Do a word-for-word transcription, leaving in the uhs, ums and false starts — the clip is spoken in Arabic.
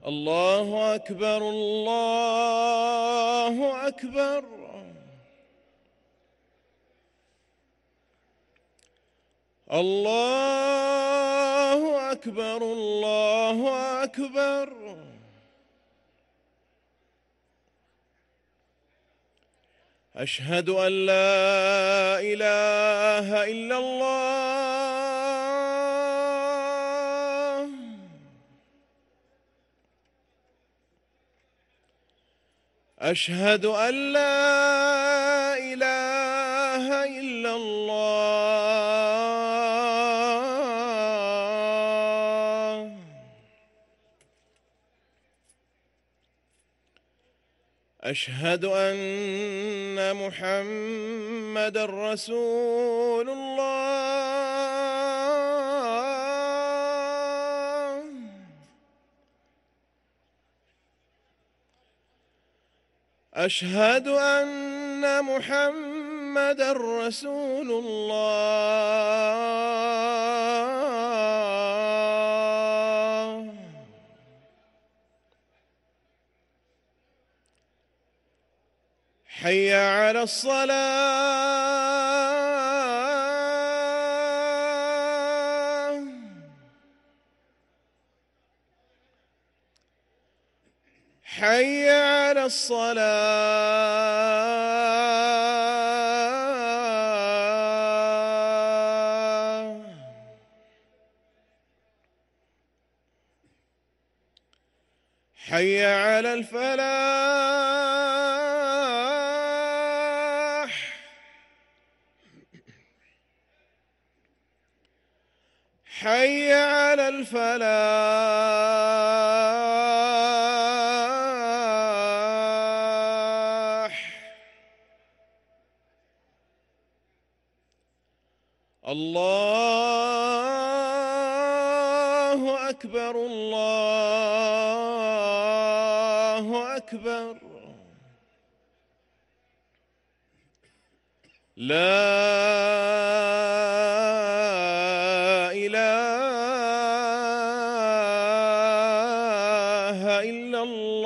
الله أكبر الله أكبر. الله أكبر الله أكبر. أشهد أن لا إله إلا الله. أشهد أن لا إله إلا الله. أشهد أن محمدًا رسول الله. أشهد أن محمدًا رسول الله. حي على الصلاة. حي على الصلاة. حي على الفلاح. حي على الفلاح. الله أكبر الله أكبر. لا إله إلا الله.